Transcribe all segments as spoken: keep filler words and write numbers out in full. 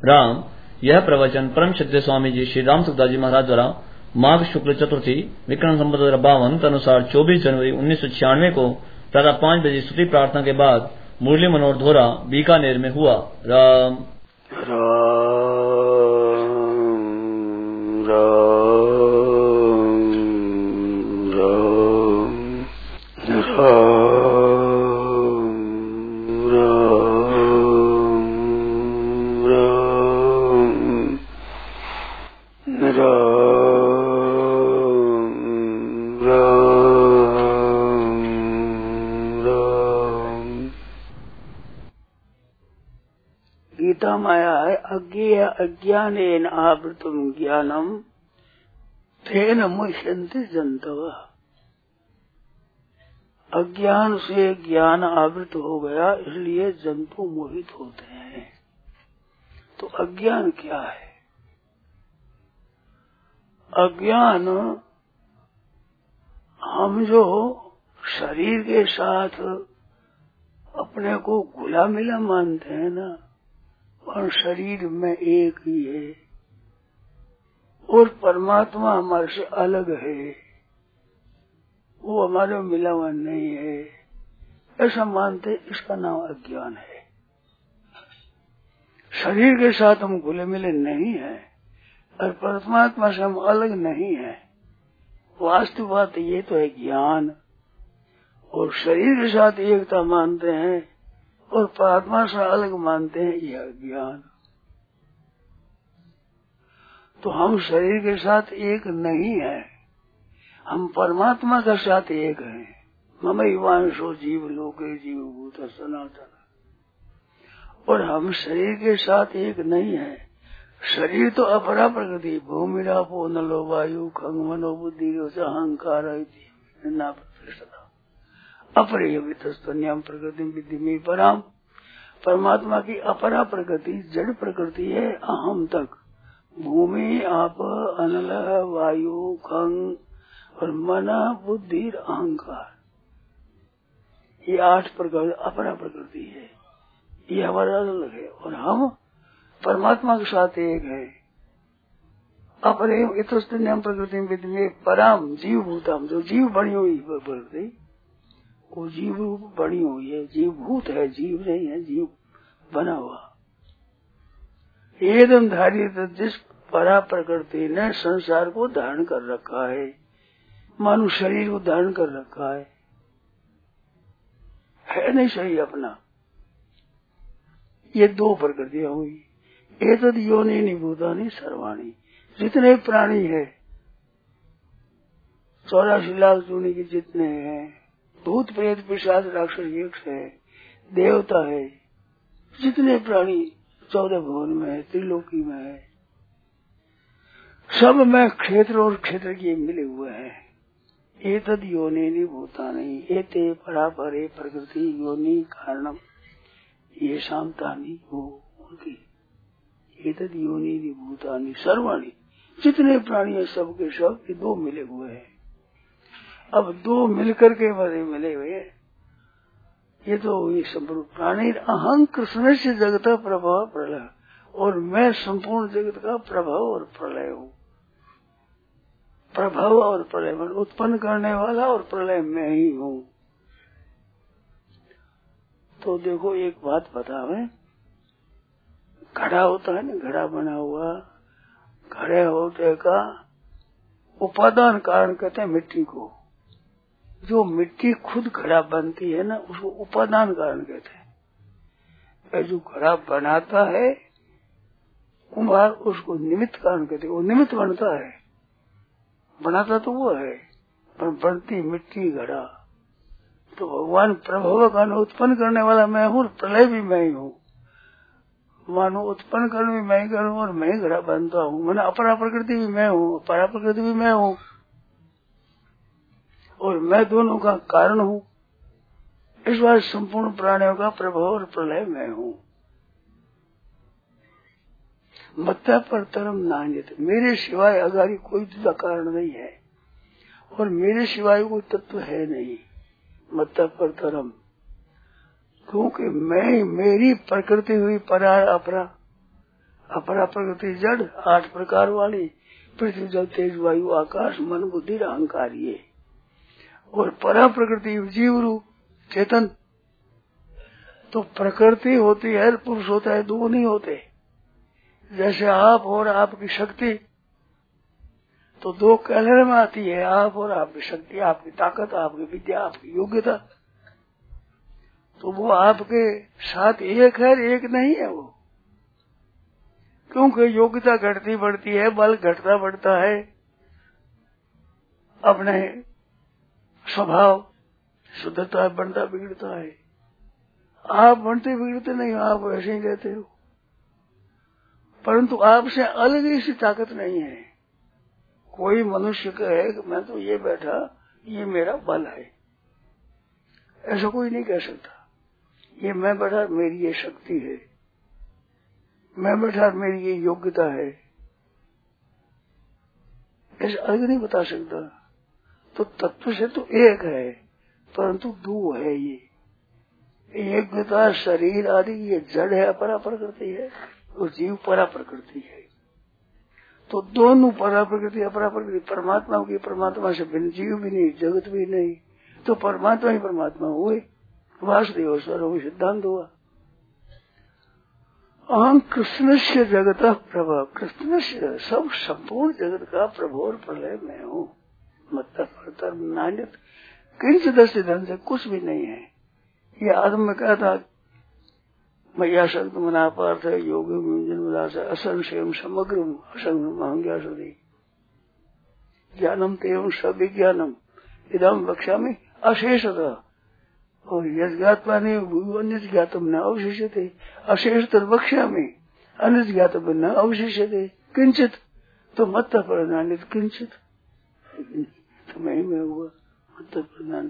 राम। यह प्रवचन परम श्रद्धेय स्वामी जी श्री राम सुखदास जी महाराज द्वारा माघ शुक्ल चतुर्थी विक्रम संवत बावन अनुसार चौबीस जनवरी उन्नीस सौ छियानवे को प्रातः पांच बजे स्तुति प्रार्थना के बाद मुरली मनोहर धोरा बीकानेर में हुआ। राम राम राम गीता माया है। अज्ञेय अज्ञानेन आवृतम ज्ञानम तेन मुह्यन्ति जन्तवः। अज्ञान से ज्ञान आवृत हो गया, इसलिए जंतु मोहित होते हैं। तो अज्ञान क्या है? अज्ञान हम जो शरीर के साथ अपने को घुला मिला मानते हैं ना, और शरीर में एक ही है और परमात्मा हमारे से अलग है, वो हमारे मिलावा नहीं है, ऐसा मानते, इसका नाम अज्ञान है। शरीर के साथ हम घुले मिले नहीं हैं और परमात्मा से हम अलग नहीं हैं। वास्तविक बात ये तो है ज्ञान। और शरीर के साथ एकता मानते हैं और परमात्मा से अलग मानते हैं, यह अज्ञान। तो हम शरीर के साथ एक नहीं है, हम परमात्मा के साथ एक हैं। मम वांशो जीव लोके जीव भूत सनातन। और हम शरीर के साथ एक नहीं है। शरीर तो अपरा प्रकृति, भूमि रापो नलो वायु खंग मनो बुद्धि अहंकार अपरियम प्रकृति विधि में पराम। परमात्मा की अपरा प्रकृति जड़ प्रकृति है, अहम तक। भूमि आप अनल वायु खंग और मन बुद्धि अहंकार, ये आठ प्रकार अपरा प्रकृति है, ये हमारा अलग है। और हम परमात्मा के साथ एक है। अपरे इतस्तन्यम प्रकृति विधि में पराम जीव भूतम, जो जीव बनी हुई प्रकृति वो जीव रूप बनी हुई है, जीव भूत है, जीव नहीं है, जीव बना हुआ। एकदम धारित जिस परा प्रकृति ने संसार को धारण कर रखा है, मानो शरीर को धारण कर रखा है, है नहीं सही अपना। ये दो प्रकृतियां हुई। एतद योनि निभूतानि सर्वाणि, जितने प्राणी है चौरासी लाख जूनी के जितने हैं, भूत प्रेत पिशाच राक्षस यक्ष है, देवता है, जितने प्राणी चौदह भुवन में है, त्रिलोकी में है, सब में क्षेत्र और क्षेत्र के मिले हुए हैं। एतद योनि भूतानि एते परा परे प्रकृति योनि कारणम ये शांतानी हो उनकी। एतद योनि भूतानि सर्वाणि, जितने प्राणी है सबके सब ये दो मिले हुए हैं। अब दो मिलकर के बड़े मिले हुए, ये तो ये संपूर्ण प्राणी अहं कृष्ण से जगत प्रभाव प्रलय, और मैं संपूर्ण जगत का प्रभाव और प्रलय हूँ। प्रभाव और प्रलय में उत्पन्न करने वाला और प्रलय में ही हूँ। तो देखो एक बात बता, मैं घड़ा होता है ना, घड़ा बना हुआ, घड़े होते का उपादान कारण कहते हैं मिट्टी को। जो मिट्टी खुद घड़ा बनती है ना, उसको उपादान कारण कहते हैं। जो घड़ा बनाता है कुम्हार, उसको निमित्त कारण कहते हैं। वो निमित्त बनता है, बनाता तो वो है, पर बनती मिट्टी घड़ा। तो भगवान प्रभव का उत्पन्न करने वाला मैं हूँ, प्रलय भी मैं ही हूँ। मानो उत्पन्न करने भी मैं ही करूँ और मैं ही घड़ा बनता हूँ। मैंने अपरा प्रकृति भी मैं हूँ, परा प्रकृति भी मैं हूँ, और मैं दोनों का कारण हूँ। इस बार संपूर्ण प्राणियों का प्रभाव और प्रलय मैं हूँ। मत्ता पर तरम नान्यत, मेरे सिवाय अगारी कोई दूसरा कारण नहीं है, और मेरे सिवाय कोई तत्व है नहीं। मत्ता पर तरम, क्योंकि मैं मेरी प्रकृति हुई परा अपरा, अपरा प्रकृति जड़ आठ प्रकार वाली, पृथ्वी जल तेज वायु आकाश मन बुद्धि अहंकार ये, और परा प्रकृति जीव रूप चेतन। तो प्रकृति होती है, पुरुष होता है, दो नहीं होते। जैसे आप और आपकी शक्ति, तो दो कैलर में आती है, आप और आपकी शक्ति, आपकी ताकत, आपकी विद्या, आपकी योग्यता। तो वो आपके साथ एक है, एक नहीं है वो, क्योंकि योग्यता घटती बढ़ती है, बल घटता बढ़ता है, अपने स्वभाव शुद्धता बनता बिगड़ता है। आप बनते बिगड़ते नहीं, आप वैसे ही रहते हो, परंतु आपसे अलग ऐसी ताकत नहीं है। कोई मनुष्य कहे कि मैं तो ये बैठा, ये मेरा बल है, ऐसा कोई नहीं कह सकता। ये मैं बैठा मेरी ये शक्ति है, मैं बैठा मेरी ये योग्यता है, ऐसा अलग नहीं बता सकता। तो तत्व से तो एक है, परंतु दो है। ये योग्यता शरीर आदि ये जड़ है, अपरा प्रकृति है, और जीव परा प्रकृति है। तो दोनों परा प्रकृति अपरा प्रकृति, परमात्मा की परमात्मा से भिन्न जीव भी नहीं, जगत भी नहीं, तो परमात्मा ही परमात्मा हुए। वासुदेव स्वरूप सिद्धांत हुआ। अहम कृष्ण से जगत प्रभा, कृष्ण से सब संपूर्ण जगत का प्रभु और प्रलय में हूँ। मतलब नान्यत किंच दस धन से कुछ भी नहीं है। ये आदम में कहा था, मैया शब्द मनापार्थ है योग उल्लास असंशयम समग्र असंग महंग्या सुधी ज्ञानम तेवं सविज्ञानम इदम बक्षा में अशेषता, और यज्ञात्मा ने अन्य ज्ञातम न अवशिष्य थे, अशेष बक्षा में अन्य ज्ञातम न अवशिष्य थे किंचित, तो मत प्रधानित किंचित, तो मैं में हुआ मत प्रधान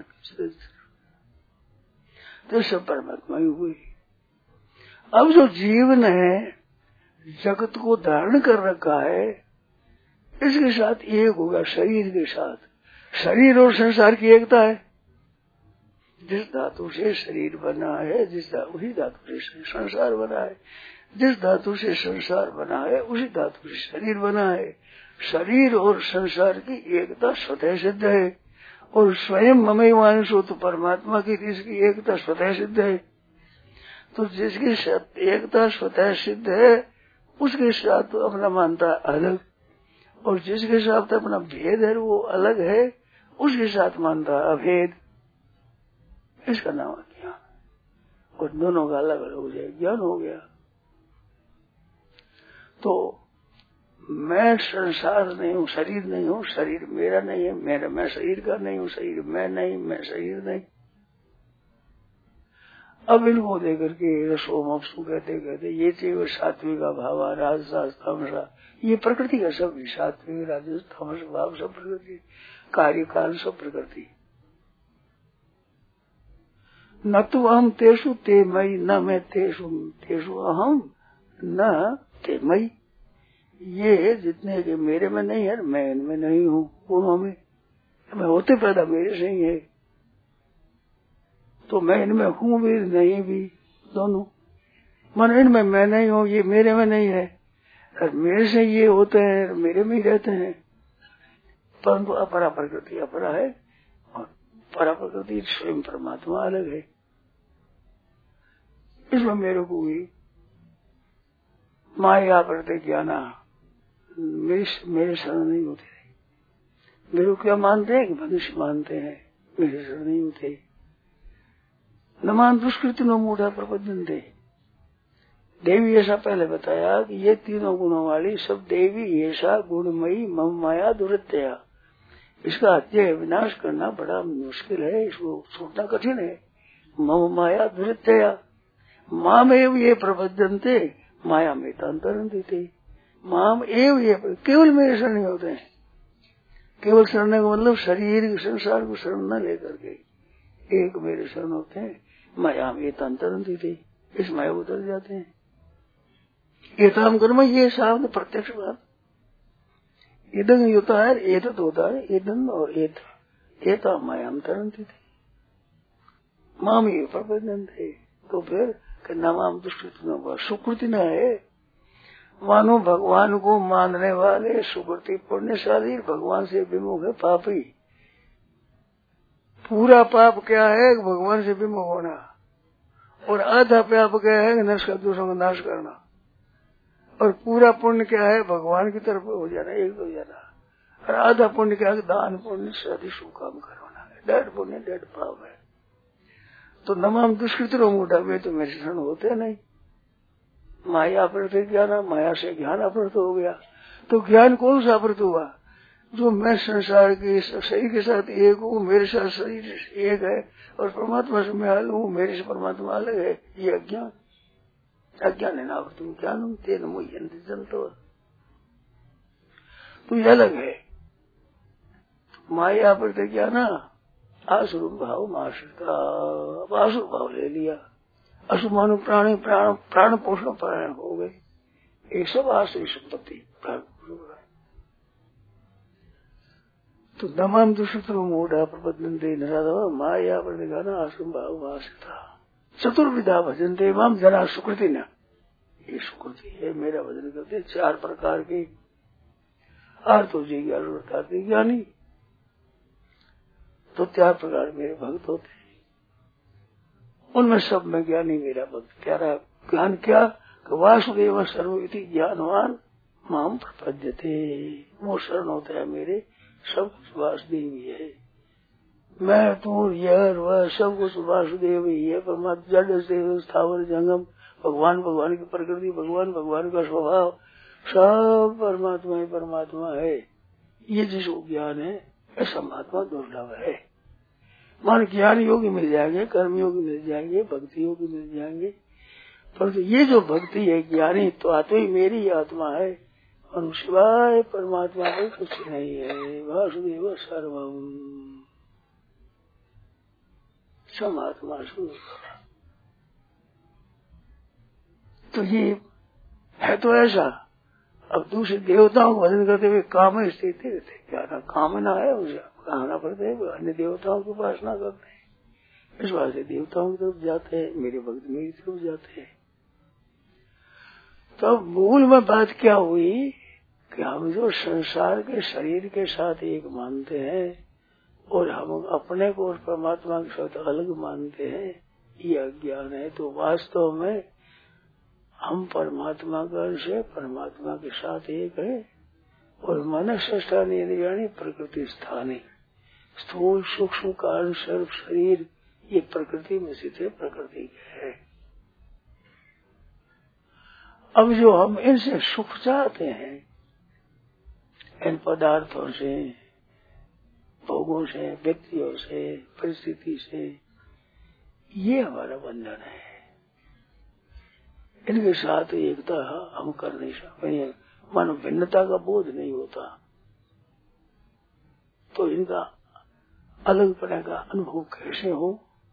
तो सब परमात्मा ही हुई। अब जो जीवन है जगत को धारण कर रखा है, इसके साथ एक होगा शरीर के साथ। शरीर और संसार की एकता है। जिस धातु से शरीर बना है, जिस उसी धातु से संसार बना है, जिस धातु से संसार बना है उसी धातु से शरीर बना है। शरीर और संसार की एकता स्वतः सिद्ध है, और स्वयं ममई वांशो तो परमात्मा की इसकी एकता स्वतः सिद्ध है। तो जिसकी एकता स्वतः सिद्ध है उसके साथ तो अपना मानता अलग, और जिसके साथ अपना भेद है वो अलग है, उसके साथ मानता अभेद। इसका नाम है ज्ञान, और दोनों का अलग अलग हो जाए ज्ञान हो गया। तो मैं संसार नहीं हूँ, शरीर नहीं हूँ, शरीर मेरा नहीं है, मेरा मैं शरीर का नहीं हूँ, शरीर मैं नहीं, मैं शरीर नहीं। अब इनको देकर के रसोम अपसु कहते कहते ये चीज सात्विक भाव राजसास तमसा, ये प्रकृति का सब सात्विक राजस तमस भाव सब प्रकृति, कार्य काल सब प्रकृति। न तो अहम तेषु ते मई, न मैं तेषु तेषु अहम न ते मई। ये जितने के मेरे में नहीं है, मैं इनमें नहीं हूँ, उन्होंने मैं होते पैदा मेरे से ही है, तो मैं इनमें हूँ भी नहीं भी, दोनों मन इनमें मैं नहीं हूँ, ये मेरे में नहीं है, और मेरे से ये होते हैं, मेरे में ही रहते हैं। परंतु अपरा प्रकृति अपरा है, और परा प्रकृति स्वयं परमात्मा अलग है। इसमें मेरे को भी माया प्रति ज्ञाना, मेरे मेरे शरण नहीं होते। मेरे को क्या मानते हैं कि मनुष्य मानते हैं, मेरे शरण नहीं होते। न मान दुष्कृत न मूढ़ा प्रबंधन दे। देवी ऐसा पहले बताया कि ये तीनों गुणों वाली सब देवी ऐसा गुणमयी मम माया दुरत्या, इसका अत्यय विनाश करना बड़ा मुश्किल है, इसको छोड़ना कठिन है। मम माया दुरत्या माम एव ये प्रबंधनते माया में तंतरंती थे। माम एव ये केवल मेरे शरण होते हैं। केवल शरण का मतलब शरीर संसार को शरण न लेकर के एक मेरे शरण होते हैं। माया में तंतरंती थे, इस माया उतर जाते हैं। ये काम कर्म ये शब्द प्रत्यक्ष बात। इदन होता है, एतत होता है, इदन और एत एता मायाम तरंती थे, माम ये प्रबंधन थे। तो फिर नाम दुष्कृति न हुआ, सुकृति न है। मानो भगवान को मानने वाले सुकृति पुण्यशाली, भगवान से विमुख है पापी। पूरा पाप क्या है? भगवान से विमुख होना, और आधा पाप क्या है? नष्ट का दूसरों का नाश करना। और पूरा पुण्य क्या है? भगवान की तरफ हो जाना, एक हो जाना। और आधा पुण्य क्या है? दान पुण्य शादी शुभ काम करवाना है। डेढ़ पुण्य डेढ़ पाप है। तो नमाम दुष्कृतों मूढ़ा में तो मेरे शरण होते नहीं। माया प्रति ज्ञान, माया से ज्ञान अप्रत हो गया। तो ज्ञान कौन सा अप्रत हुआ? जो मैं संसार के शरीर के साथ एक हूँ, मेरे साथ शरीर एक है, और परमात्मा से मैं अलग हूँ, मेरे से परमात्मा अलग है, ये अज्ञान। अज्ञान है ना, तुम ज्ञान तेन मुझे जनतो, तो ये अलग है। माया प्रति ज्ञान आसुर भाव माश्रिता, अब आसुर भाव ले लिया। अशुभ मानो प्राणी प्राण प्राण पोषण प्राण हो गए, एक सब आसुरी संपत्ति प्राण पोषण। तो नमाम दुष्कृतो मूढ़ा प्रबंधनते नराधम माया प्रतिगाना आसुर भाव माश्रिता चतुर्विधा भजनते माम जना सुकृति न। ये सुकृति है, मेरा भजन करते चार प्रकार के आर्तो जिज्ञासु ज्ञानी। तो चार प्रकार मेरे भक्त होते हैं, उनमें सब में ज्ञानी मेरा भक्त। प्यारा ज्ञान क्या? वासुदेव सर्वविधि ज्ञानवान माम प्रपद्यते, वो शरण होता है मेरे, सब कुछ वासुदेव ही है। मैं तू यह वह सब कुछ वासुदेव ही है। परमात्मा जड़ से स्थावर जंगम, भगवान भगवान की प्रकृति, भगवान भगवान का स्वभाव, सब परमात्मा ही परमात्मा है। ये जिसको ज्ञान है ऐसा महात्मा दुर्लभ है। मान ज्ञान योगी मिल जाएंगे, कर्म योगी मिल जाएंगे, भक्ति योगी मिल जाएंगे, परंतु ये जो भक्ति है ज्ञानी तो आत्मा ही मेरी आत्मा है, और सिवाय परमात्मा में कुछ नहीं है। वासुदेव सर्वम समात्मा सुन। तो ये है तो ऐसा। अब दूसरे देवताओं को भजन करते हुए काम स्थिति रहते, क्या ना कामना है उसे कहना पड़ता है, अन्य देवताओं की उपासना करते हैं। इस बात से देवताओं की तरफ जाते हैं, मेरे भक्त मेरी तरफ जाते हैं। तो मूल में बात क्या हुई कि हम जो संसार के शरीर के साथ एक मानते हैं और हम अपने को और परमात्मा के साथ अलग मानते हैं, ये अज्ञान है। तो वास्तव में हम परमात्मा का अंश है, परमात्मा के साथ एक है। और मन स्थान इंद्रियाणी प्रकृति स्थानी, स्थूल सूक्ष्म कारण सर्व शरीर ये प्रकृति में स्थित है, प्रकृति है। अब जो हम इनसे सुख चाहते हैं, इन पदार्थों से, भोगों से, व्यक्तियों से, परिस्थिति से, ये हमारा बंधन है। इनके साथ एकता हम कर नहीं सकते, मानो भिन्नता का बोध नहीं होता, तो इनका अलग तरह का अनुभव कैसे हो?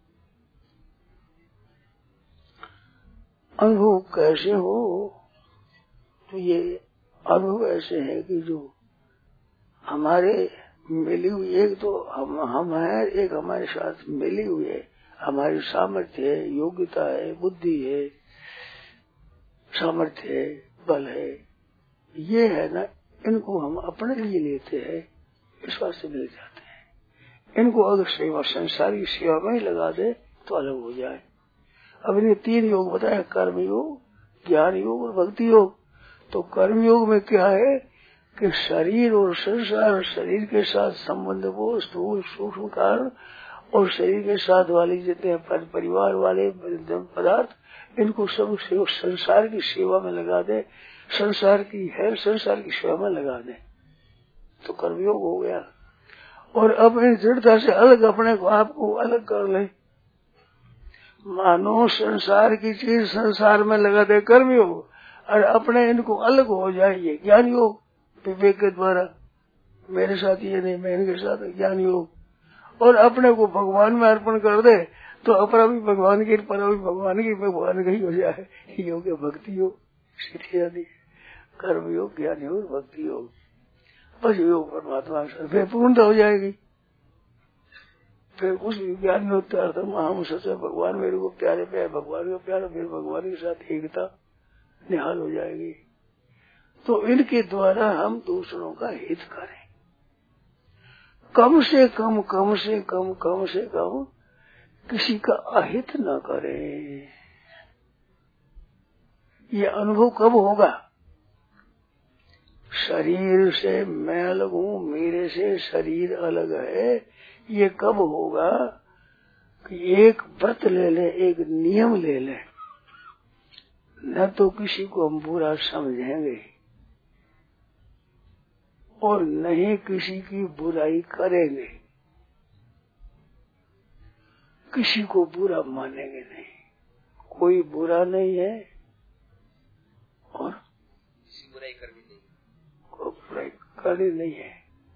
अनुभव कैसे हो? तो ये अनुभव ऐसे है कि जो हमारे मिली हुई, एक तो हम हम है, एक हमारे साथ मिली हुई है, हमारी सामर्थ्य है, योग्यता है, बुद्धि है, सामर्थ्य है, बल है, ये है ना, इनको हम अपने लिए लेते हैं, इस बात से मिल जाते हैं। इनको अगर सेवा संसार की सेवा में ही लगा दे तो अलग हो जाए। अब इन्हें तीन योग बताया, कर्म योग, ज्ञान योग और भक्ति योग। तो कर्म योग में क्या है कि शरीर और संसार, शरीर के साथ संबंध को स्थूल सूक्ष्म कारण और शरीर के साथ वाले जितने परिवार वाले पदार्थ, इनको सब संसार की सेवा में लगा दे, संसार की है संसार की सेवा में लगा दे, तो कर्मयोग हो गया। और अब इन दृढ़ता से अलग अपने को आपको अलग कर ले, मानो संसार की चीज संसार में लगा दे कर्मयोग, और अपने इनको अलग हो जाए ये ज्ञान योग, विवेक के द्वारा। मेरे साथ ये नहीं, मैं इनके साथ ज्ञान योग। और अपने को भगवान में अर्पण कर दे तो अपना भी भगवान की, पर भी भगवान की, भगवान का ही हो जाए। योग भक्ति योग सीधी आदि, कर्म योग, ज्ञान योग, भक्ति योग, बस योग परमात्मा से फिर पूर्णता हो जाएगी। फिर उस ज्ञान में उत्तर हम सच्चा भगवान मेरे को प्यारे प्यारे, भगवान को प्यारा, फिर भगवान के साथ एकता निहाल हो जाएगी। तो इनके द्वारा हम दूसरों का हित करें, कम से कम कम से कम कम से कम किसी का अहित न करें। ये अनुभव कब होगा? शरीर से मैं अलग हूँ, मेरे से शरीर अलग है, ये कब होगा कि एक व्रत ले ले, एक नियम ले ले, न तो किसी को हम बुरा समझेंगे और नहीं किसी की बुराई करेंगे, किसी को बुरा मानेंगे नहीं। कोई बुरा नहीं है और किसी बुराई करनी नहीं, कोई बुराई करनी नहीं है।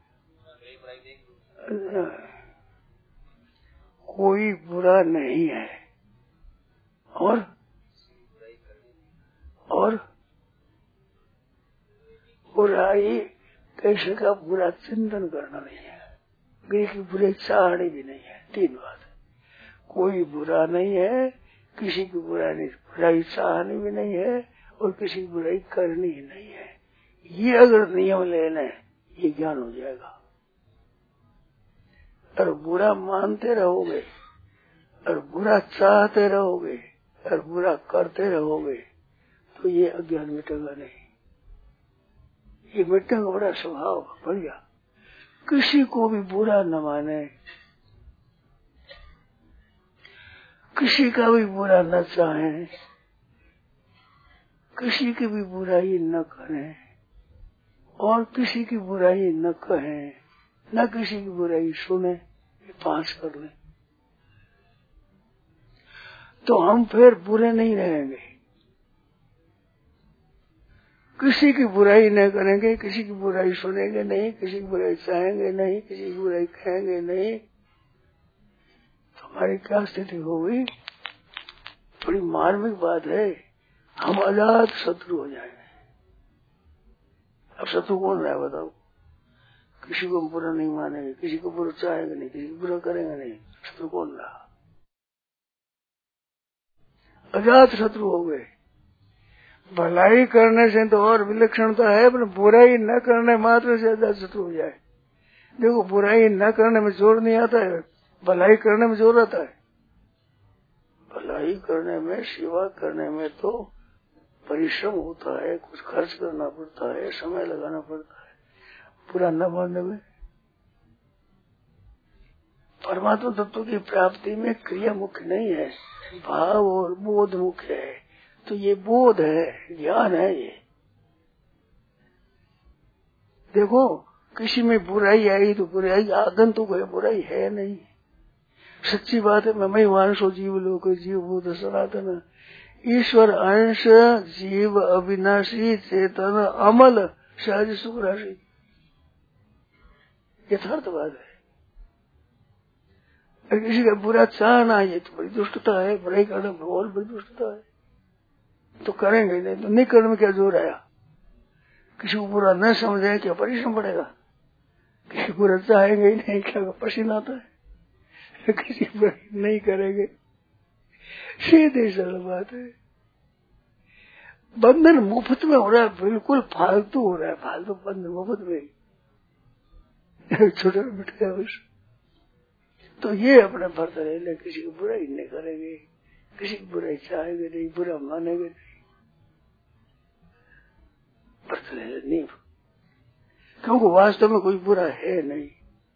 कोई बुरा नहीं है और और बुराई कैसे का बुरा चिंतन करना नहीं है, किसी की बुराई चाहनी भी नहीं है। तीन बात, कोई बुरा नहीं है, किसी की बुराई नहीं, बुराई चाहनी भी नहीं है और किसी की बुराई करनी ही नहीं है। ये अगर नियम लेना है, ये ज्ञान हो जाएगा। और बुरा मानते रहोगे और बुरा चाहते रहोगे और बुरा करते रहोगे तो ये अज्ञान मिटेगा नहीं। ये मिटने का बड़ा स्वभाव बढ़िया। किसी को भी बुरा न माने, किसी का भी बुरा न चाहें, किसी की भी बुराई न करें और किसी की बुराई न कहें, न किसी की बुराई सुने, ये पास कर लें तो हम फिर बुरे नहीं रहेंगे। किसी की बुराई नहीं करेंगे, किसी की बुराई सुनेंगे नहीं, किसी की बुराई चाहेंगे नहीं, किसी की बुराई कहेंगे नहीं, तो हमारी क्या स्थिति होगी? थोड़ी मार्मिक बात है, हम अजात शत्रु हो जाएंगे। अब शत्रु कौन रहा है बताओ? किसी को हम बुरा नहीं मानेंगे, किसी को बुरा चाहेंगे नहीं, किसी को बुरा करेंगे नहीं, शत्रु कौन रहा? अजात शत्रु हो गए। भलाई करने से तो और विलक्षणता है, पर बुराई न करने मात्र से अजात शत्रु हो जाए। देखो, बुराई न करने में जोर नहीं आता है, भलाई करने में जोर आता है। भलाई करने में, सेवा करने में तो परिश्रम होता है, कुछ खर्च करना पड़ता है, समय लगाना पड़ता है। बुरा न मानने में परमात्मा तत्व की प्राप्ति में क्रिया मुख्य नहीं है, भाव और बोध मुख्य है। तो ये बोध है, ज्ञान है। ये देखो, किसी में बुराई आई तो बुराई आगंतुक है, बुराई है नहीं। सच्ची बात है। मैं वांशो जीव लोक जीव भूत सनातन, ईश्वर अंश जीव अविनाशी चेतन अमल सहज सुख राशि, यथार्थ बात है। अगर किसी का बुरा चाहना ये तो बड़ी दुष्टता है, बुराई करना बहुत बड़ी दुष्टता है। तो करेंगे नहीं तो नहीं करने में क्या जोर आया? किसी को बुरा न समझे क्या परिश्रम पड़ेगा? किसी को बुरा चाहेंगे ही नहीं, क्या पसीना आता है? किसी को बुराई नहीं करेंगे, सीधी सरल बात है। बंधन मुफ्त में हो रहा है, बिल्कुल फालतू हो रहा है, फालतू बंधन मुफ्त में छोटा बिठा बस। तो ये अपने भरते रहे, किसी की बुराई नहीं करेंगे, किसी की बुराई चाहेंगे नहीं, बुरा मानेंगे नहीं, भरते रहे नहीं, क्योंकि वास्तव में कोई बुरा है नहीं।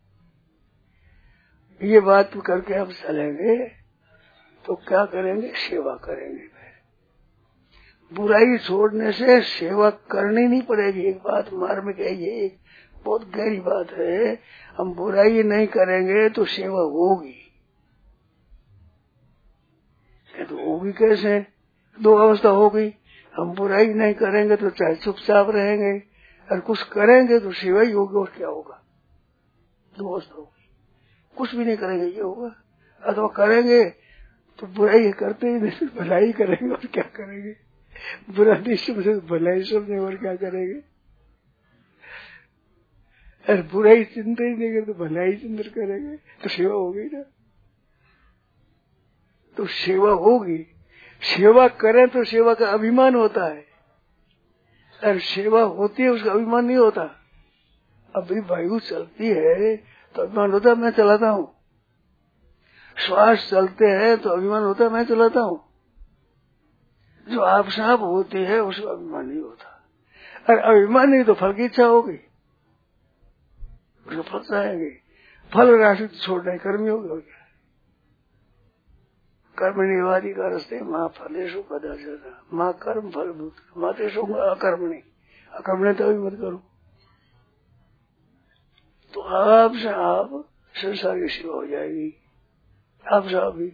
ये बात करके हम चलेंगे तो क्या करेंगे? सेवा करेंगे। बुराई छोड़ने से सेवा करनी नहीं पड़ेगी। एक बात मार्मिक है, ये एक बहुत गहरी बात है। हम बुराई नहीं करेंगे तो सेवा होगी, तो होगी कैसे? दो अवस्था होगी। हम बुराई नहीं करेंगे तो चाहे चुपचाप रहेंगे, और कुछ करेंगे तो सेवा ही होगी, और क्या होगा? दो अवस्था होगी। कुछ भी नहीं करेंगे ये होगा, अथवा करेंगे तो बुराई करते ही नहीं, भलाई करेंगे, और क्या करेंगे? बुरा नहीं समझे भलाई समझे, और क्या करेंगे? अरे बुराई चिंता ही नहीं करते, भलाई चिंतन करेंगे तो सेवा होगी ना। तो सेवा होगी, सेवा करें तो सेवा का अभिमान होता है, अरे सेवा होती है उसका अभिमान नहीं होता। अभी वायु चलती है तो अभिमान होता है मैं चलाता हूँ, श्वास चलते हैं तो अभिमान होता है मैं चलाता हूँ। जो आप साफ होती है उसका अभिमान नहीं होता। अरे अभिमान नहीं तो फल की इच्छा होगी, उसको फल चाहेंगे, फल राशि छोड़ने कर्मी होगी। कर्मणिवादी का रस्ते माँ फलेशु कदाचन, माँ कर्म फलभूत, मातेशु अकर्मणी, अकर्मणी तो भी मत करो। तो आप से आप संसार की सेवा हो जाएगी, आप से आप भी।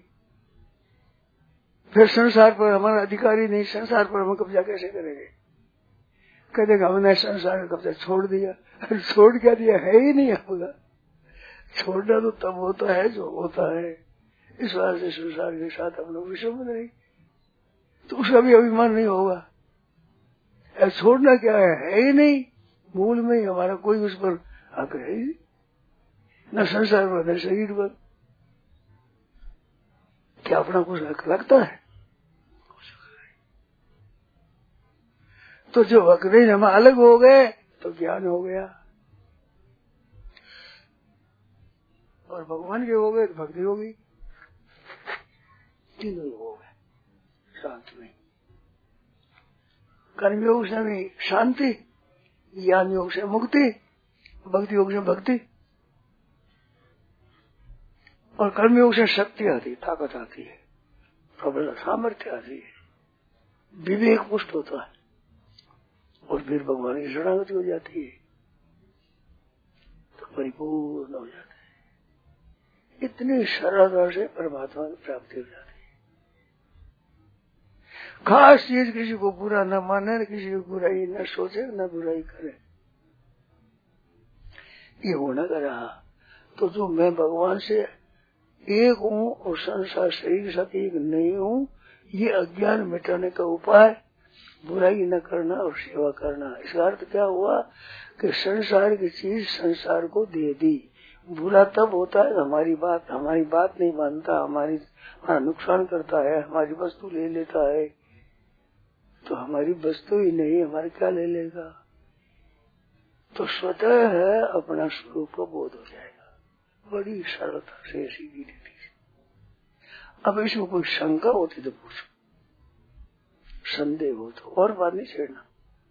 फिर संसार पर हमारा अधिकारी नहीं, संसार पर हम कब्जा कैसे करेंगे? कहते हमने संसार का कब्जा छोड़ दिया। छोड़ क्या दिया? है ही नहीं होगा। छोड़ना तो तब होता है जो होता है। इस बात से संसार के साथ हम लोग विषम नहीं, तो उसका भी अभिमान नहीं होगा। छोड़ना क्या है? है ही नहीं, मूल में ही हमारा कोई उस पर हक है ही न संसार पर न शरीर पर। क्या अपना कुछ हक लगता है? तो जो हक नहीं हम अलग हो गए तो ज्ञान हो गया, और भगवान के हो गए तो भक्ति होगी। तीनों हो गए शांत में। कर्म योग से भी शांति, ज्ञान योग से मुक्ति, भक्ति योग से भक्ति, और कर्मयोग से शक्ति आती, ताकत आती है, प्रबल सामर्थ्य आती है, विवेक पुष्ट होता है, और फिर भगवान की शरणागति हो जाती है तो परिपूर्ण हो जाता है। इतनी सरलता से परमात्मा की प्राप्ति हो जाती है। खास चीज किसी को बुरा न माने, किसी को बुराई न सोचे, न बुराई करे, ये होना का रहा तो जो मैं भगवान से एक हूँ और संसार शरीर के साथ एक नहीं हूँ, ये अज्ञान मिटाने का उपाय बुराई न करना और सेवा करना। इसका अर्थ क्या हुआ कि संसार की चीज संसार को दे दी। बुरा तब होता है हमारी बात हमारी बात नहीं मानता, हमारी हमारा नुकसान करता है, हमारी वस्तु ले लेता है, तो हमारी वस्तु ही नहीं हमारे क्या ले लेगा? तो स्वतः है अपना स्वरूप का बोध हो जाएगा, बड़ी सरलता से सीधी रीति से। अब इसमें कोई शंका होती तो पूछो, संदेह हो तो, और बात नहीं छेड़ना।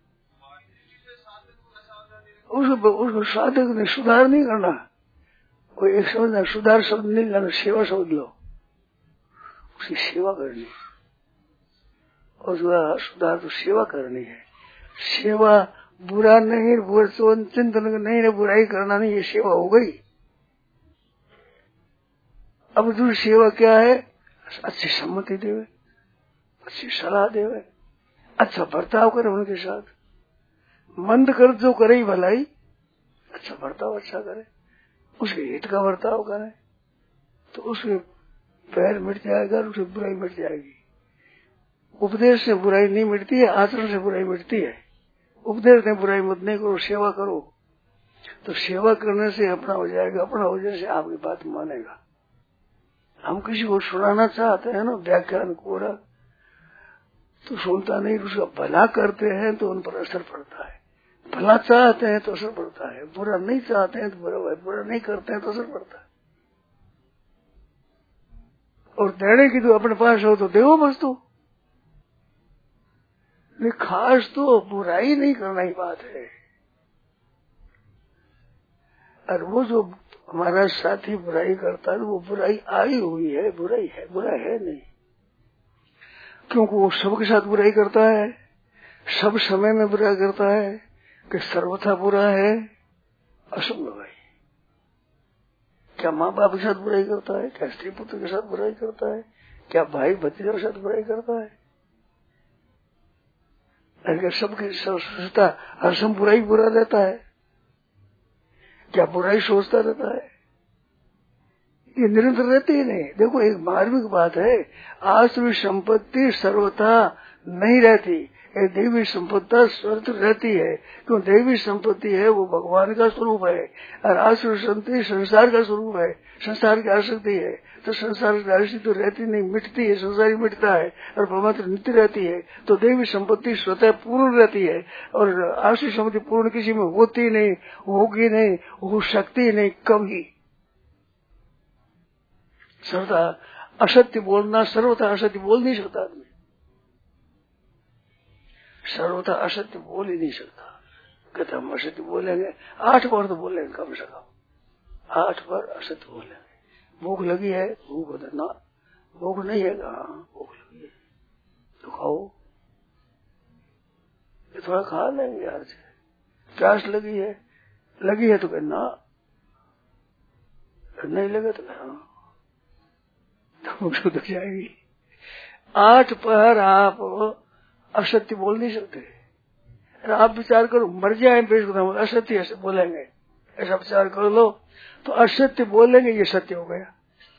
उसको उसको साधक ने सुधार नहीं करना, कोई एक समझना सुधार शब्द नहीं करना, सेवा समझ लो, उसकी सेवा करनी, और जो सुधार तो सेवा करनी है। सेवा बुरा नहीं, चिंतन नहीं, बुराई करना नहीं, ये सेवा हो गई। अब दूसरी सेवा क्या है? अच्छी सम्मति देवे, अच्छी सलाह देवे, अच्छा बर्ताव करे उनके साथ, मंद कर जो करे भलाई, अच्छा बर्ताव अच्छा करे, उसके हित का बर्ताव करे, तो उसके पैर मिट जाएगा, उससे बुराई मिट जाएगी। उपदेश से बुराई नहीं मिटती है, आचरण से बुराई मिटती है। उपदेश ने बुराई मत नहीं करो, सेवा करो, तो सेवा करने से अपना हो जाएगा, अपना हो जाने से आपकी बात मानेगा। हम किसी को सुनाना चाहते हैं ना व्याख्यान कोरा, तो सुनता नहीं, उसका भला करते हैं तो उन पर असर पड़ता है, भला चाहते हैं तो असर पड़ता है, बुरा नहीं चाहते हैं तो बुरा बुरा नहीं करते हैं तो असर पड़ता है। और देने की तो अपने पास हो तो देवो वस्तु, नहीं खास तो बुराई नहीं करना ही बात है। और वो जो हमारा साथी बुराई करता है, वो बुराई आई हुई है, बुराई है, बुरा है नहीं, क्योंकि वो सबके साथ बुराई करता है, सब समय में बुरा करता है, कि सर्वथा बुरा है, असंभव है। क्या माँ बाप के साथ बुराई करता है? क्या स्त्री पुत्र के साथ बुराई करता है? क्या भाई भतीजा के साथ बुराई करता है? अगर सबकी सोचता हर समय बुराई बुरा रहता है? क्या बुराई सोचता रहता है? ये निरंतर रहते ही नहीं। देखो एक मार्मिक बात है, आश्रय संपत्ति सर्वथा नहीं रहती, ये दैवी संपत्ति स्वतंत्र रहती है, क्यों दैवी संपत्ति है वो भगवान का स्वरूप है, और आसुर संपत्ति संसार का स्वरूप है, संसार की आसक्ति है। तो संसार की आसक्ति तो रहती नहीं, मिटती है, संसार ही मिटता है और परमात्मा नित्य रहती है। तो दैवी संपत्ति स्वतः पूर्ण रहती है, और आसुर संपत्ति पूर्ण किसी में होती नहीं, होगी नहीं, हो सकती नहीं कभी। सर्वथा असत्य बोलना, सर्वथा असत्य बोल नहीं सकता आदमी, सर्वथा असत्य बोल ही नहीं सकता। कहते हम असत्य बोलेंगे, आठ बार तो बोलेंगे कम से कम, आठ बार असत्य बोलेंगे। भूख लगी है, भूख होता ना, भूख नहीं है, हाँ भूख लगी है तो खाओ, ये थोड़ा खा लेंगे यार से। प्यास लगी है, लगी है तो कहना, नहीं लगे तो कहना, तो भूख तो जाएगी। आठ पहर आप असत्य बोल नहीं सकते। आप विचार करो, मर जाए असत्य ऐसे बोलेंगे, ऐसा विचार कर लो तो असत्य बोलेंगे, ये सत्य हो गया,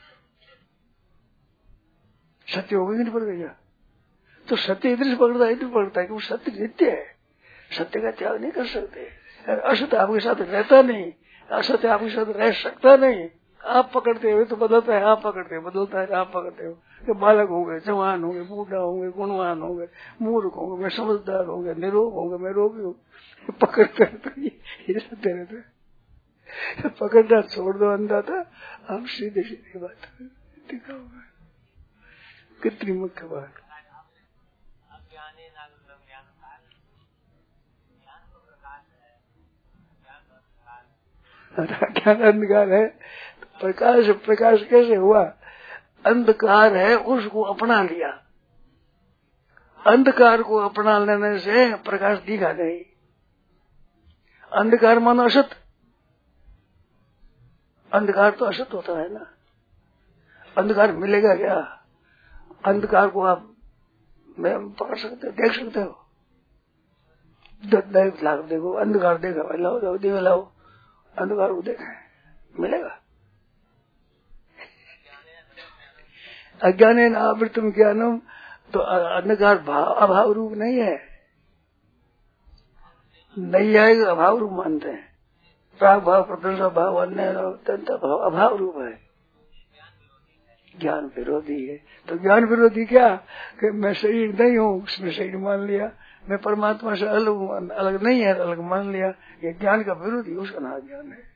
सत्य हो गया नहीं पड़ गया। तो सत्य इधर से पकड़ता है, इधर पकड़ता है कि वो सत्य नित्य है, सत्य का त्याग नहीं कर सकते। असत्य आपके साथ रहता नहीं, असत्य आपके साथ रह सकता नहीं। आप पकड़ते हुए तो बदलता है, आप पकड़ते हो बदलता है, आप पकड़ते हो कि बालक होंगे, जवान होंगे, बूढ़ा होंगे, गुणवान होंगे, मूर्ख होंगे, मैं समझदार होंगे, निरोग होंगे, मैं रोगी हूँ, पकड़ते तो ये रहते रहते। पकड़ना छोड़ दो अंदाता, आप सीधे सीधे बात दिखाओगे, कितनी मुख्य बात। ज्ञान अंधकार है, प्रकाश प्रकाश कैसे हुआ? अंधकार है उसको अपना लिया, अंधकार को अपना लेने से प्रकाश दिखा नहीं। अंधकार मानो असत, अंधकार तो असत होता है ना, अंधकार मिलेगा क्या? अंधकार को आप मैं पकड़ सकते हो, देख सकते हो, देख लाओ, देखो अंधकार देखा, लाओ लाओ दिवे लाओ, अंधकार को देखा मिलेगा? अज्ञान आवृतम ज्ञानम, तो अंधकार भाव अभाव रूप नहीं है, नहीं आएगा, अभाव रूप मानते हैं। प्राग भाव, प्रदर्श भाव, अन्य भाव अभाव रूप है, ज्ञान विरोधी है। तो ज्ञान विरोधी क्या कि मैं शरीर नहीं हूँ, उसमें शरीर मान लिया, मैं परमात्मा से अलग अलग नहीं है, अलग मान लिया, ये ज्ञान का विरोधी, उसका नाम ज्ञान है।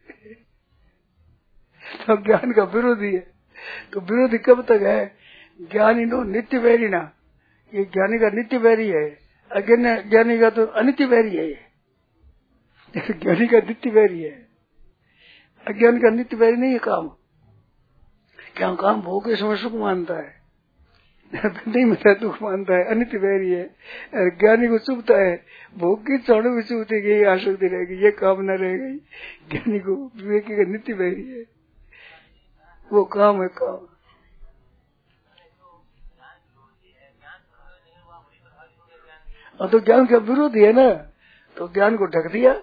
तो ज्ञान का विरोधी है। तो विरोधी कब तक है? ज्ञानी नो नित्य वैरी ना, ये ज्ञानी का नित्य वैरी है, अज्ञानी ज्ञानी का तो अनित्य वैरी है। ये ज्ञानी का नित्य वैरी है, अज्ञान का नित्य वैरी नहीं है काम। क्या काम भोग के समय सुख मानता है, नहीं मिलता दुख मानता है, अनित्य वैरी है। ज्ञानी को चुभता है, भोग की चौड़ भी चुभती गई, आसक्ति रहेगी, ये काम न रह गई। ज्ञानी को विवेकी का नित्य वैरी है, वो काम है काम। और तो ज्ञान का विरोधी है ना, तो ज्ञान को ढक दिया।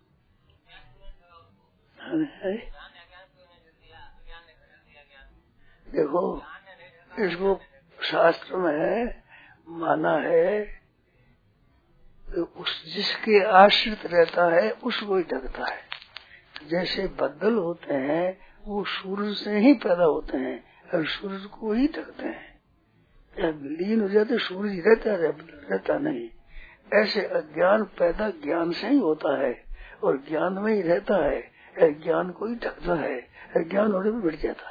देखो इसको शास्त्र में माना है कि उस जिसके आश्रित रहता है उसको ही ढकता है। जैसे बदल होते हैं वो सूरज से ही पैदा होते हैं और सूरज को ही ढकते हैं। लीन हो जाते सूरज ही रहता है, रहता नहीं। ऐसे अज्ञान पैदा ज्ञान से ही होता है और ज्ञान में ही रहता है, ज्ञान को ही ढकता है, ज्ञान होने में मिट जाता है।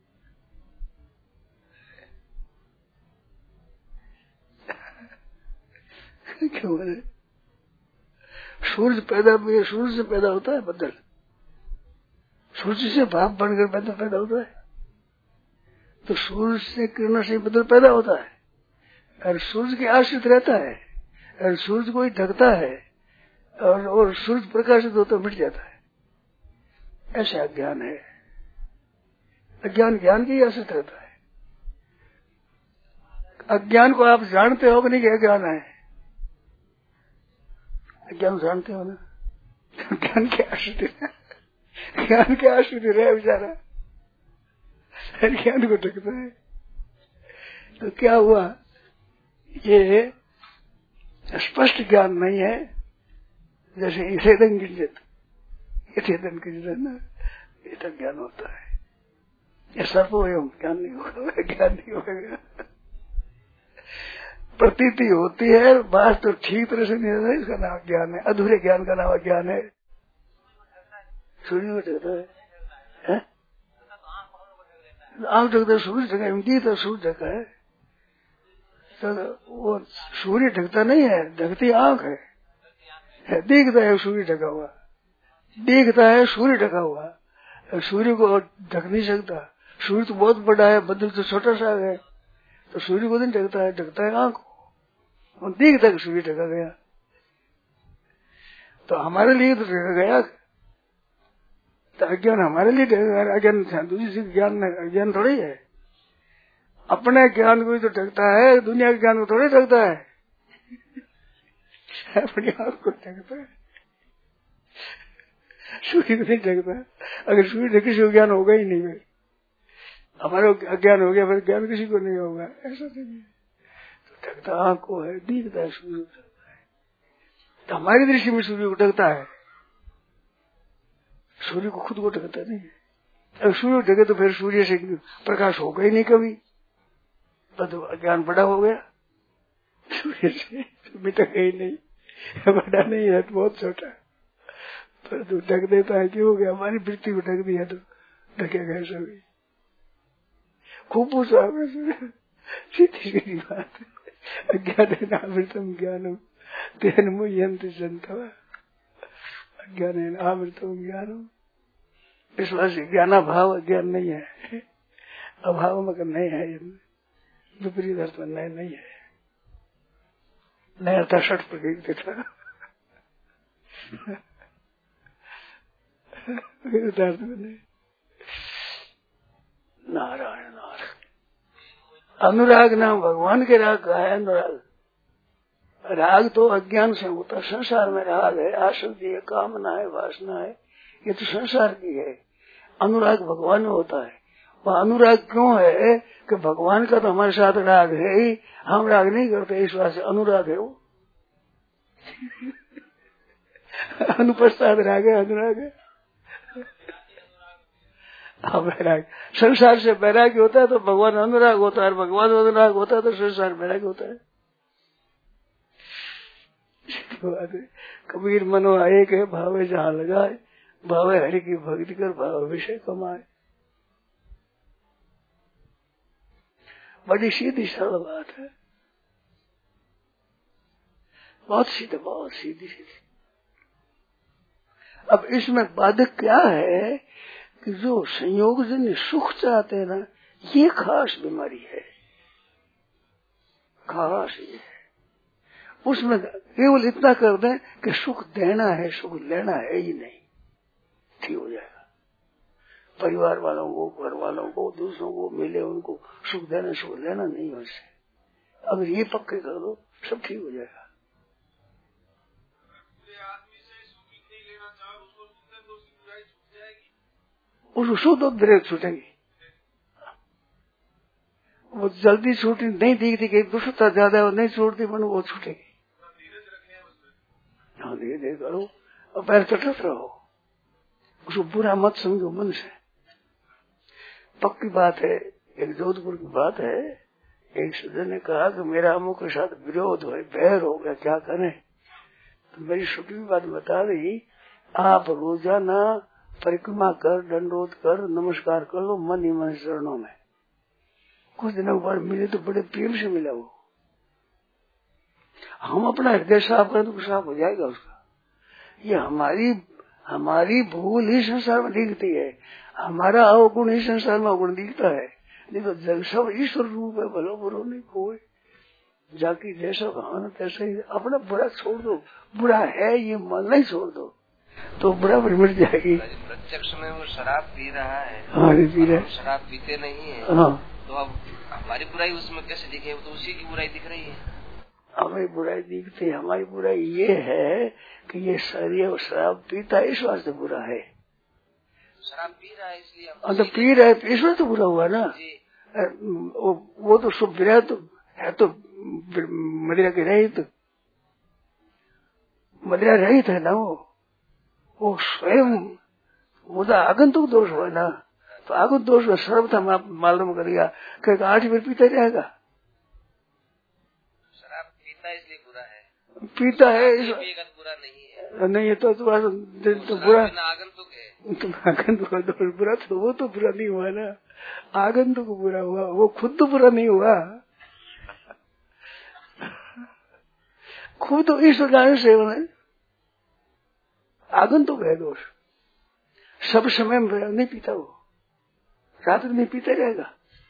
क्यों? सूरज पैदा सूरज से पैदा होता है बदल, सूरज से भाप बनकर बदल पैदा होता है। तो सूरज से किरणों से बदल पैदा होता है और सूरज के आश्रित रहता है और सूरज को ही ढकता है और, और सूरज प्रकाशित होता मिट जाता है। ऐसा अज्ञान है। अज्ञान ज्ञान के ही आश्रित रहता है। अज्ञान को आप जानते हो कि नहीं कि अज्ञान है? अज्ञान जानते हो ना, ज्ञान के आश्रित, ज्ञान के आश्रित रहे बेचारा, ज्ञान को ढकता है। तो क्या हुआ? ये स्पष्ट ज्ञान नहीं है, जैसे इसेदन गिंजित इसेदन गिंजित ना, ये तो ज्ञान होता है। ये सर्वो एवं ज्ञान नहीं होगा, ज्ञान नहीं होगा। प्रतीति होती है, बात तो ठीक तरह से नहीं होता, इसका नाम ज्ञान है। अधूरे ज्ञान का नाम ज्ञान है। सूर्य में ढकता है, आंख ढकता है, सूर्य ढका है, तो सूर्य ढका है, तो वो सूर्य ढकता नहीं है, ढकती आंख है, है दिखता है सूर्य ढका हुआ, दिखता है सूर्य ढका हुआ। सूर्य को ढक नहीं सकता, सूर्य तो बहुत बड़ा है, बदल तो छोटा सा है, तो सूर्य को नहीं ढकता है, ढकता है आंख को, दिखता है सूर्य ढका गया। तो हमारे लिए तो ढका गया, तो अज्ञान हमारे लिए ढका, अज्ञान दूसरी ज्ञान अज्ञान थोड़ी है। अपने ज्ञान को ही तो ढकता है, दुनिया के ज्ञान को थोड़ी ढकता है। अपनी आंख को ढकता है, सूर्य को नहीं ढकता। अगर सूर्य ढके से ज्ञान होगा ही नहीं, हमारा अज्ञान हो गया, फिर ज्ञान किसी को नहीं होगा, ऐसा नहीं है। तो ढकता आंख को है, दिखता है सूर्य को ढकता है, तो हमारी दृष्टि में सूर्य को ढकता है, सूर्य को खुद को ढकता नहीं है। अगर सूर्य ढके तो फिर सूर्य से प्रकाश होगा ही नहीं कभी, तो अज्ञान बड़ा हो गया। सूर्य से ढका ही नहीं, बड़ा नहीं है, तो बहुत छोटा, पर तो ढक देता है। क्यों हो गया? हमारी वृत्ति को ढक दिया तो ढकेगा सभी। खूब पूछा, सीधी सीधी बात। अज्ञान आवृतम ज्ञानम तेन मुह्यन्ति जन्तवः, अज्ञान आवृतम ज्ञानम। इस वजह से ज्ञानाभाव अज्ञान नहीं है, अभाव मगर नहीं है, विपरीत अर्थ में नहीं नहीं है। नया था षट प्रकृति था, अर्थ में नहीं। नारायण नारायण। अनुराग नाम भगवान के राग का है। अनुराग राग तो अज्ञान से होता, संसार में राग है, आसक्ति है, कामना है, वासना है, ये तो संसार की है। अनुराग भगवान में होता है। वह अनुराग क्यों है कि भगवान का तो हमारे साथ राग है ही, हम राग नहीं करते, इस बात से अनुराग है वो। अनुपस्थित राग है, अनुराग है। हाँ, वैराग संसार से वैराग्य होता है तो भगवान अनुराग होता है, भगवान अनुराग होता है तो संसार वैराग्य होता है। कबीर मनो एक है, भावे जहाँ लगाए, भावे हरि की भक्ति कर, भाव विषय कमाए। बड़ी सीधी सरल बात है, बहुत सीधे, बहुत सीधी सीधी। अब इसमें बाधक क्या है कि जो संयोग जन्य सुख चाहते हैं ना, ये खास बीमारी है, खास ये है। उसमें केवल इतना कर दें कि सुख देना है, सुख लेना है ही नहीं, ठीक हो जाएगा। परिवार वालों को, घर वालों को, दूसरों को मिले उनको सुख देना, सुख लेना नहीं है उससे। अगर ये पक्के कर दो सब ठीक हो जाएगा। उसको सुख तो ब्रेक छूटेगी, वो जल्दी छूटी नहीं दिखती कि दुष्टता ज्यादा है, वो नहीं छूटती, मन वो छूटेगी। हाँ, धीरे धीरे करो और पैर तटस्थ रहो, उसको बुरा मत समझो मन से। पक्की बात है, एक जोधपुर की बात है, एक सज्जन ने कहा कि मेरा अमुक के साथ विरोध हो, बैर हो गया, क्या करें? तो मेरी छोटी बात बता दी, आप रोजाना परिक्रमा कर, दंडोत कर, नमस्कार कर लो मन ही मन चरणों में। कुछ दिनों बाद मिले तो बड़े प्रेम से मिला वो। हम अपना हृदय साफ करें तो साफ हो जाएगा उसका। ये हमारी हमारी भूल ही संसार में दिखती है, हमारा अवगुण ही संसार में अवगुण दिखता है। नहीं तो जब सब ईश्वर रूप है, भलो बुरो नहीं कोई, जाके जैसा भावना तैसा ही। अपना बुरा छोड़ दो, बुरा है ये मन नहीं छोड़ दो तो बराबर मिट जाएगी। प्रत्यक्ष में वो शराब पी रहा है, हाँ पी रहा है, शराब पीते नहीं है, हाँ, तो अब हमारी बुराई उसमें कैसे दिखे? वो तो उसी की बुराई दिख रही है। हमारी बुराई दिखती है, हमारी बुराई ये है कि ये शरीर शराब पीता है, इस वास्ते बुरा है। शराब पी रहा है इसलिए, तो पी रहा है इसमें तो बुरा हुआ ना। वो, वो तो शुभ विरह तो है, तो मदिरा के रहे तो मदिरा रहित है ना वो वो स्वयं मुदा आगंतुक दोष हुआ ना, तो आगंतुक दोष का सर्वथा मालूम करेगा कि आठ बार पीता जाएगा। शराब पीता इसलिए बुरा है, पीता है इस... बुरा नहीं है। नहीं है तो तुम्हारा तो बुरा आगंतुक है, तुम आगंतुक का दोष बुरा, तो वो तो बुरा नहीं हुआ ना, आगंतुक बुरा हुआ, वो खुद तो बुरा नहीं हुआ। खुद तो इस कारण सेवन आगंतुक है दोष। सब समय में नहीं पीता वो, रात में पीता रहेगा,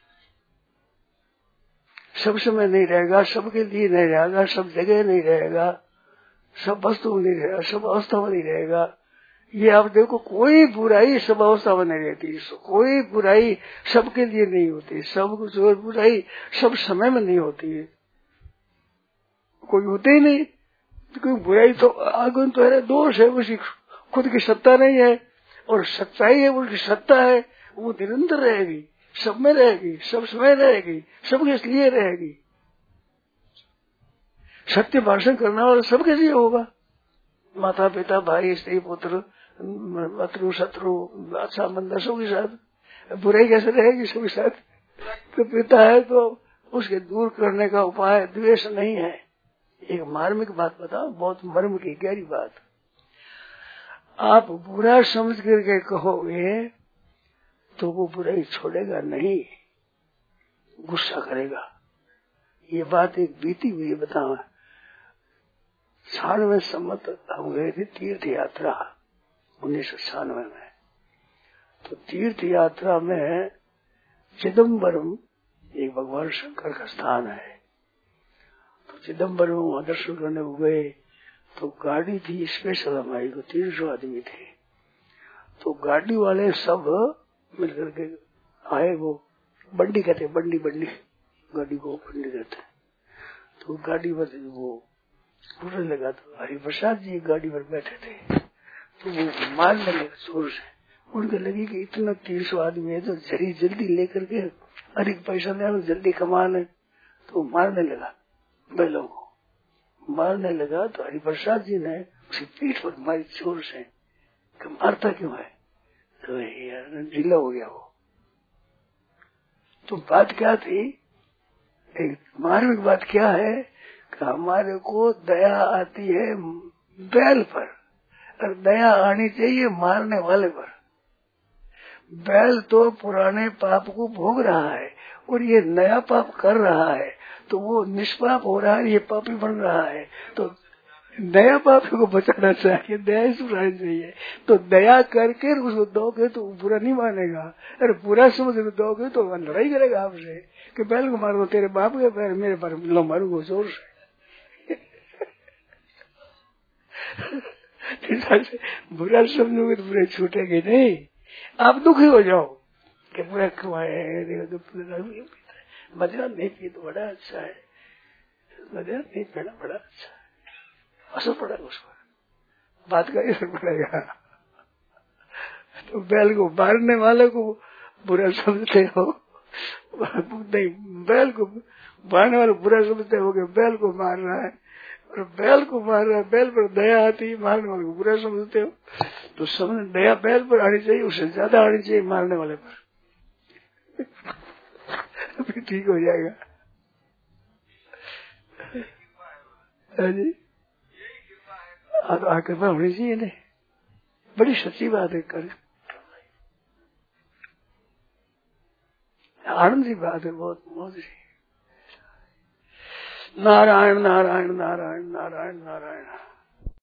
सब समय नहीं रहेगा, सबके लिए नहीं रहेगा, सब जगह नहीं रहेगा, सब वस्तु में नहीं रहेगा, सब अवस्था में नहीं रहेगा। ये आप देखो, कोई बुराई सब अवस्था में नहीं रहती, कोई बुराई सबके लिए नहीं होती, सब कुछ बुराई सब समय में नहीं होती है, कोई होते ही नहीं। तो कोई बुराई तो आगुन तो है, दोष है, उसकी खुद की सत्ता नहीं है, और सच्चाई है, उसकी सत्ता है, वो निरंतर रहेगी, सब में रहेगी, सब समय रहेगी, सबके लिए रहेगी। सत्य भाषण करना वाला सबके लिए होगा, माता पिता भाई स्त्री पुत्र शत्रु शत्रु अच्छा मंदा सबके साथ। बुराई कैसे रहेगी सबके साथ? तो पिता है तो उसके दूर करने का उपाय द्वेष नहीं है। एक मार्मिक बात बताओ, बहुत मर्म की गहरी बात। आप बुरा समझ करके कहोगे तो वो बुराई छोड़ेगा नहीं, गुस्सा करेगा। ये बात एक बीती हुई बताओ, छियानवे सम्मत हम गए थे तीर्थ यात्रा उन्नीस सौ छियानवे में। तो तीर्थ यात्रा में चिदम्बरम एक भगवान शंकर का स्थान है, तो चिदम्बरम वहां दर्शन करने गए। तो गाड़ी थी स्पेशल, हमारी को तीन सौ आदमी थे। तो गाड़ी वाले सब मिलकर के आए, वो बंडी कहते, बंडी बंडी गाड़ी को बंडी कहते। तो गाड़ी पर वो उड़ने लगा, तो हरिप्रसाद जी गाड़ी पर बैठे थे, तो वो मारने लगे जोर से। उनके लगी कि इतना तीन सौ आदमी है तो जरी जल्दी लेकर के अधिक पैसा ले जल्दी कमाने, तो मारने लगा, बैलों को मारने लगा। तो हरिप्रसाद जी ने उसी पीठ पर मारी जोर से, कि मारता क्यों है? तो यार ढीला हो गया वो। तो बात क्या थी, एक मार्मिक बात क्या है कि हमारे को दया आती है बैल पर, और दया आनी चाहिए मारने वाले पर। बैल तो पुराने पाप को भोग रहा है और ये नया पाप कर रहा है, तो वो निष्पाप हो रहा है, ये पापी बन रहा है। तो नया पाप को बचाना चाहिए, दया सुनानी चाहिए। तो दया करके उसको दोगे तो बुरा नहीं मानेगा, अरे बुरा समझ के दोगे तो लड़ाई करेगा आपसे कि बैल को मारो, तेरे बाप के पैर मेरे पर लो मारूंगा जोर से। बुरा समझोगे तो बुरे छूटेंगे नहीं। आप दुखी हो जाओ कि बुरा कमाए, मदिरा नहीं पी तो बड़ा अच्छा है, मदिरा नहीं पीना बड़ा अच्छा है, असर पड़ेगा उस पर, बात का असर पड़ेगा। तो बैल को मारने वाले को बुरा समझते हो, नहीं बैल को मारने वाले बुरा समझते हो कि बैल को मार रहा है, और बैल को मार रहा है, बैल पर दया आती है, मारने वाले को बुरा समझते हो। तो समझ दया बैल पर आनी चाहिए, उससे ज्यादा आनी चाहिए मारने वाले पर, फिर ठीक हो जाएगा। जी कृपा होनी चाहिए नहीं, बड़ी सच्ची बात है, कर आनंद की बात है, बहुत मौज सी। नारायण नारायण नारायण नारायण नारायण।